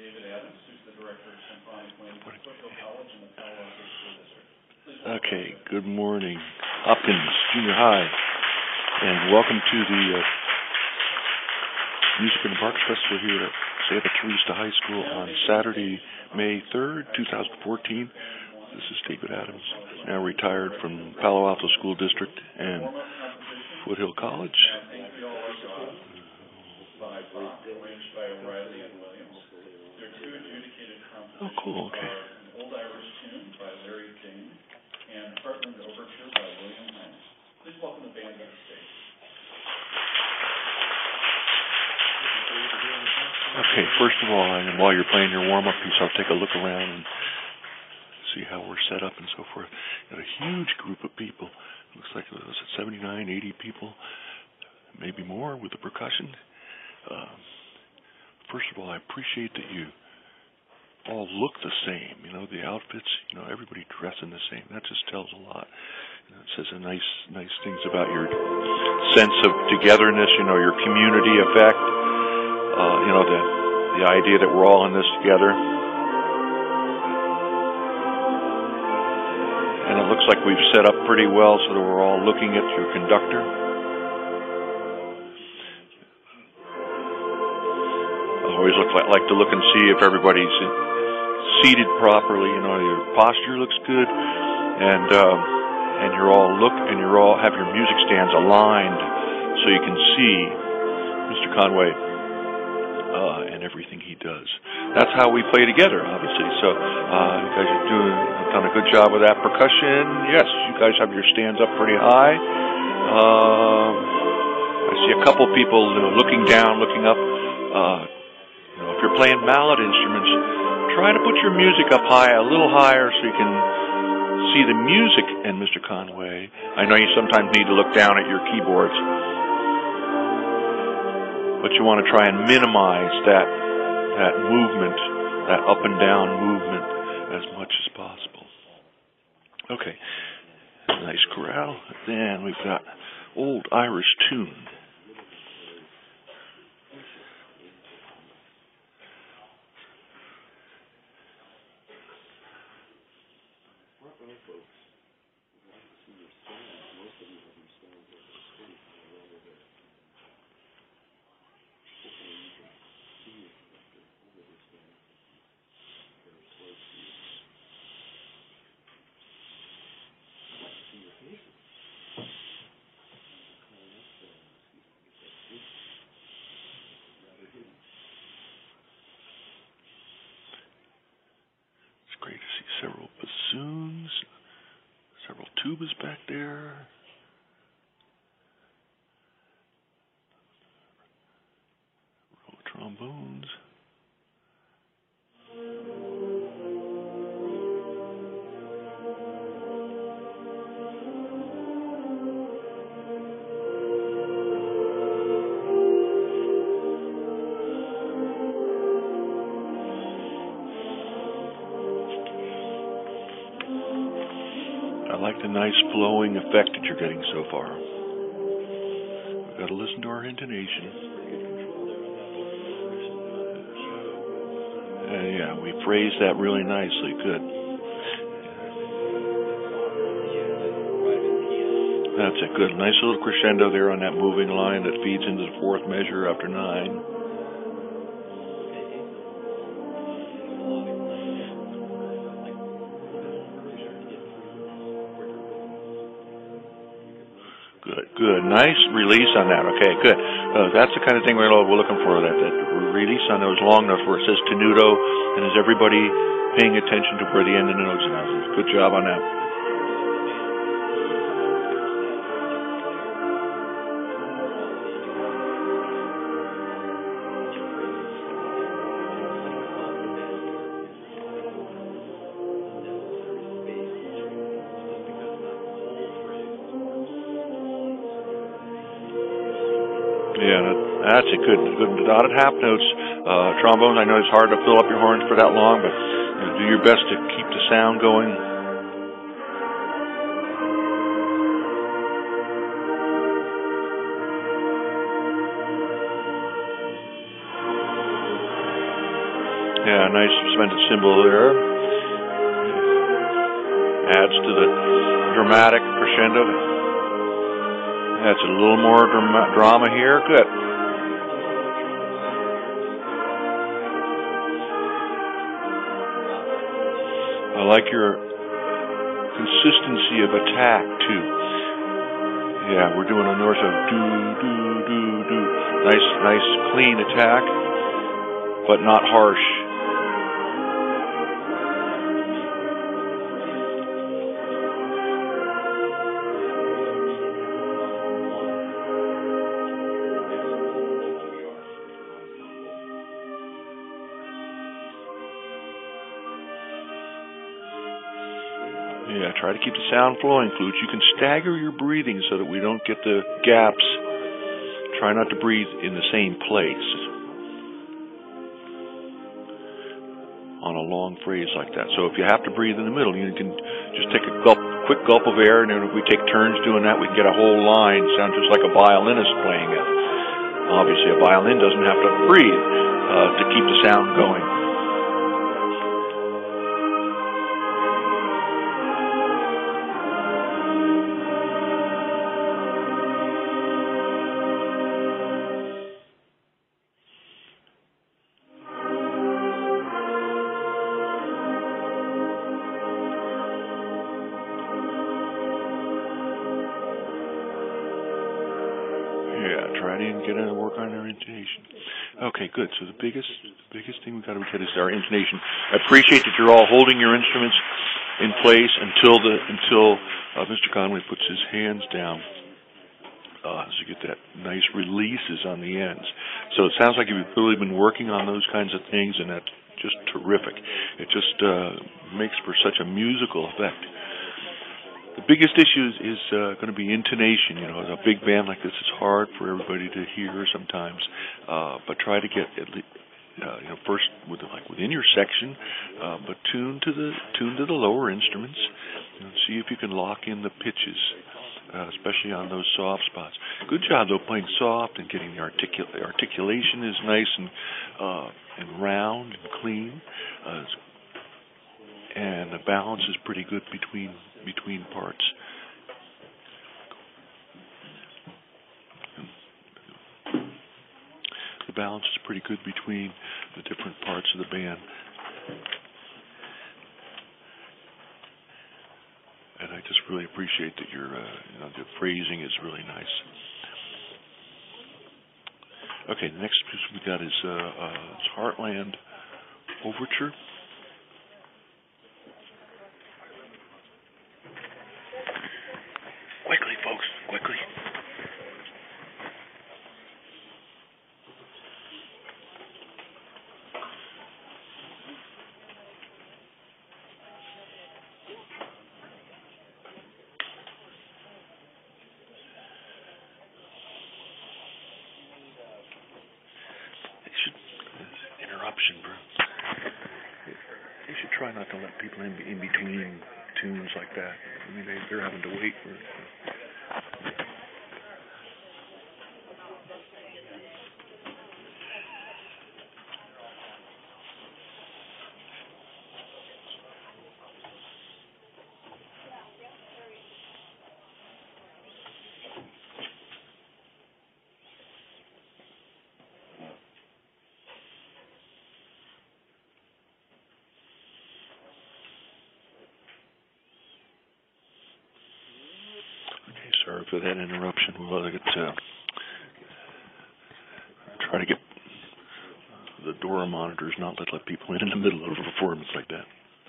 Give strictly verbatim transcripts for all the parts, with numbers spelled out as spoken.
Okay, good morning, Hopkins Junior High, and welcome to the uh, Music in the Parks Festival here at Santa Teresa High School on Saturday, May third, two thousand fourteen. This is David Adams, now retired from Palo Alto School District and Foothill College. Oh, cool, okay. Okay, first of all, and while you're playing your warm-up piece, I'll take a look around and see how we're set up and so forth. Got a huge group of people. Looks like it was seventy-nine, eighty people, maybe more with the percussion. Um, first of all, I appreciate that you all look the same. You know, the outfits, you know, everybody dressing the same. That just tells a lot. You know, it says a nice, nice things about your sense of togetherness, you know, your community effect. Uh, you know, the the idea that we're all in this together. And it looks like we've set up pretty well so that we're all looking at your conductor. I always look like, like to look and see if everybody's seated properly. You know, your posture looks good, and um, and you're all look and you're all have your music stands aligned so you can see Mister Conway. Uh, and everything he does. That's how we play together, obviously. So uh, you guys are doing have done a good job with that percussion. Yes, you guys have your stands up pretty high. Um, I see a couple people you know, looking down, looking up. Uh, you know, if you're playing mallet instruments, try to put your music up high, a little higher, so you can see the music in Mister Conway. I know you sometimes need to look down at your keyboards, but you want to try and minimize that that movement, that up and down movement as much as possible. Okay, nice chorale. Then we've got Old Irish Tune. Great to see several bassoons, several tubas back there. Row of trombones. I like the nice flowing effect that you're getting so far. We've got to listen to our intonation. Uh, yeah, we phrased that really nicely. Good. That's a good, nice little crescendo there on that moving line that feeds into the fourth measure after nine. Good, good. Nice release on that. Okay, good. Uh, that's the kind of thing we're, we're looking for, that, that release on those long notes where it says tenuto, and is everybody paying attention to where the end of the notes are. Good job on that. Yeah, that's a good, good dotted half notes. Uh, trombones, I know it's hard to fill up your horns for that long, but you know, do your best to keep the sound going. Yeah, nice suspended cymbal there. Adds to the dramatic crescendo. That's a little more drama, drama here. Good. I like your consistency of attack too. Yeah, we're doing a north of do do do do. Nice, nice, clean attack, but not harsh. Yeah, try to keep the sound flowing, flutes. You can stagger your breathing so that we don't get the gaps. Try not to breathe in the same place on a long phrase like that. So if you have to breathe in the middle, you can just take a gulp, quick gulp of air, and then if we take turns doing that, we can get a whole line sound just like a violinist playing it. Obviously, a violin doesn't have to breathe uh, to keep the sound going. Yeah, try to get in and work on our intonation. Okay, good. So the biggest, the biggest thing we've got to get is our intonation. I appreciate that you're all holding your instruments in place until the until uh, Mister Conway puts his hands down, uh, so you get that nice releases on the ends. So it sounds like you've really been working on those kinds of things, and that's just terrific. It just uh, makes for such a musical effect. The biggest issue is, is uh, going to be intonation. You know, a big band like this, it's hard for everybody to hear sometimes. Uh, but try to get at least, uh, you know, first with like within your section, uh, but tune to the tune to the lower instruments. You know, see if you can lock in the pitches, uh, especially on those soft spots. Good job though, playing soft and getting the articul- the articulation is nice and uh, and round and clean. Uh, and the balance is pretty good between between parts. The balance is pretty good between the different parts of the band. And I just really appreciate that your, uh, you know, the phrasing is really nice. Okay, the next piece we got is uh, uh, it's Heartland Overture. Quickly, folks, quickly. They should, interruption, bro. They should try not to let people in, in between tunes like that. I mean, they, they're having to wait for it. Sorry for that interruption. We'll get, uh, try to get the Dora monitors not let, let people in in the middle of a performance like that.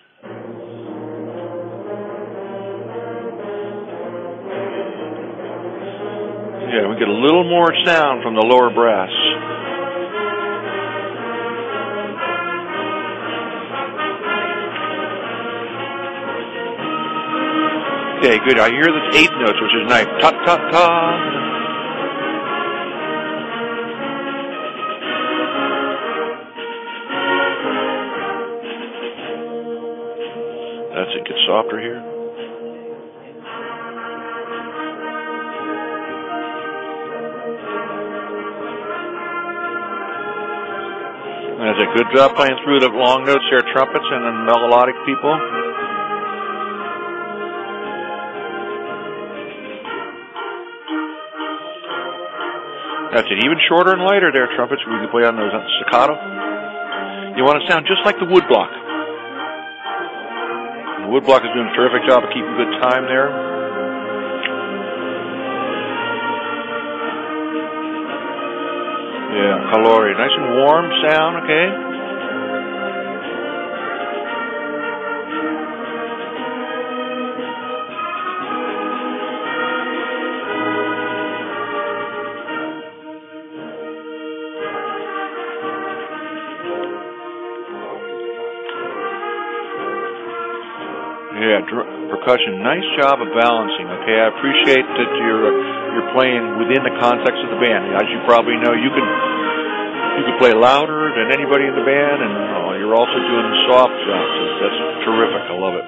Yeah, we get a little more sound from the lower brass. Okay, good. I hear the eighth notes, which is nice. Ta ta ta. That's it. Get softer here. That's a good job playing through the long notes there, trumpets and the melodic people. That's it. Even shorter and lighter there, trumpets. We can play on those staccato. You want to sound just like the woodblock. The woodblock is doing a terrific job of keeping good time there. Yeah, calore. Nice and warm sound, okay? Yeah, percussion. Nice job of balancing. Okay, I appreciate that you're uh, you're playing within the context of the band. As you probably know, you can you can play louder than anybody in the band, and uh, you're also doing soft drops. That's terrific. I love it.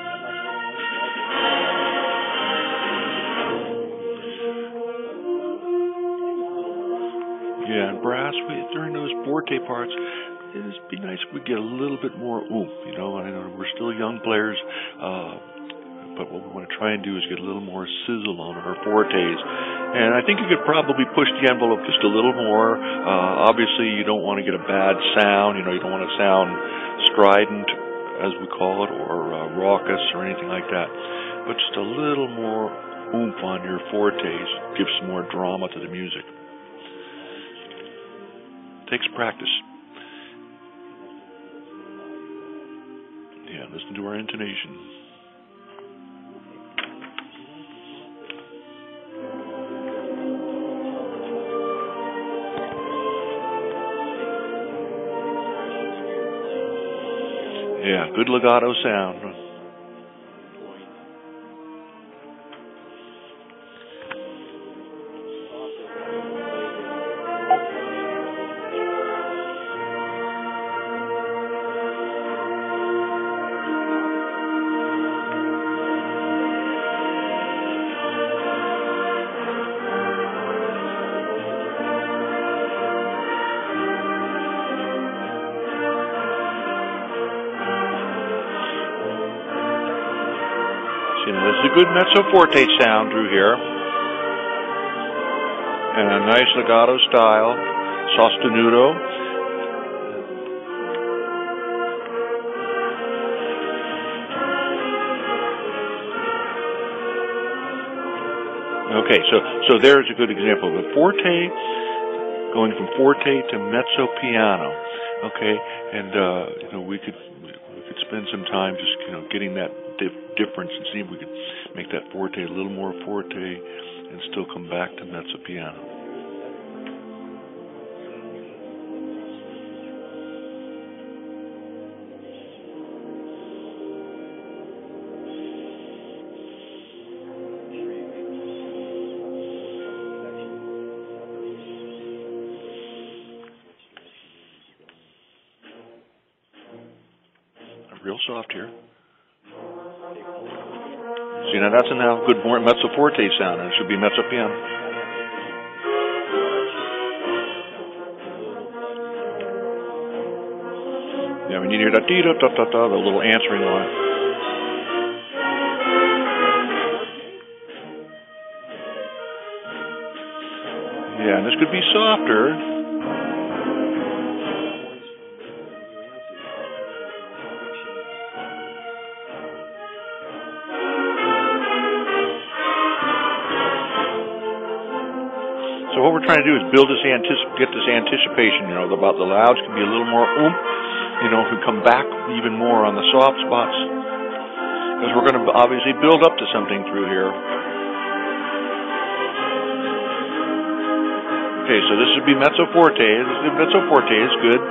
Yeah, and brass. We, during those forte parts, it'd be nice if we get a little bit more oomph, you know. I know we're still young players, uh, but what we want to try and do is get a little more sizzle on our fortes. And I think you could probably push the envelope just a little more. Uh, obviously, you don't want to get a bad sound. You know, you don't want to sound strident, as we call it, or uh, raucous or anything like that. But just a little more oomph on your fortes gives some more drama to the music. Takes practice. Yeah, listen to our intonation. Yeah, good legato sound. There's a good mezzo forte sound through here, and a nice legato style, sostenuto. Okay, so so there's a good example of a forte going from forte to mezzo piano. Okay, and uh, you know we could we could spend some time just you know getting that dif difference and see if we could make that forte a little more forte and still come back to mezzo piano. Real soft here. See, now that's a now good mezzo forte sound, and it should be mezzo piano. Yeah, we need to hear that dee da da da da, the little answering line. Yeah, and this could be softer. So what we're trying to do is build this anticip get this anticipation, you know, about the louds can be a little more oomph, you know, can come back even more on the soft spots, because we're going to obviously build up to something through here. Okay, so this would be mezzo forte. This mezzo forte is good.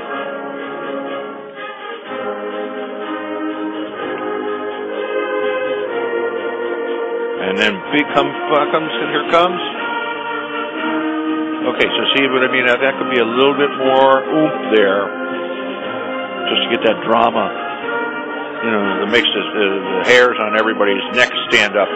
And then big come comes and here comes. Okay, so see what I mean? That could be a little bit more oomph there, just to get that drama, you know, that makes the, the, the hairs on everybody's neck stand up.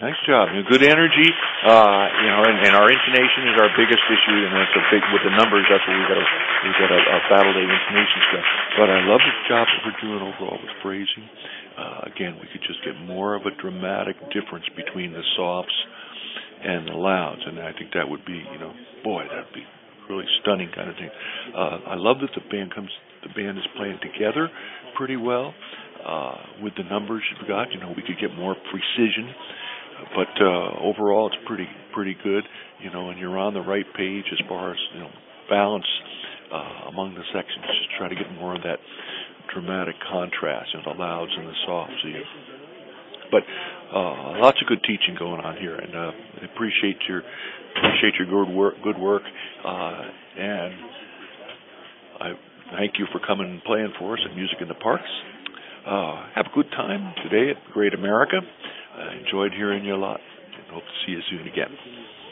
Nice job. You know, good energy. Uh, you know, and, and our intonation is our biggest issue, and that's a big with the numbers. That's what we got. We got a, a battle day intonation stuff. But I love the job that we're doing overall with phrasing. Uh, again, we could just get more of a dramatic difference between the softs and the louds, and I think that would be, you know, boy, that'd be really stunning kind of thing. Uh, I love that the band comes. The band is playing together pretty well uh, with the numbers you've got. You know, we could get more precision. But uh, overall, it's pretty pretty good, you know, and you're on the right page as far as, you know, balance uh, among the sections. Just try to get more of that dramatic contrast, you know, the louds and the softs. So you, but uh, lots of good teaching going on here, and uh, I appreciate your appreciate your good work. Good work, uh, and I thank you for coming and playing for us at Music in the Parks. Uh, have a good time today at Great America. I enjoyed hearing you a lot, and hope to see you soon again.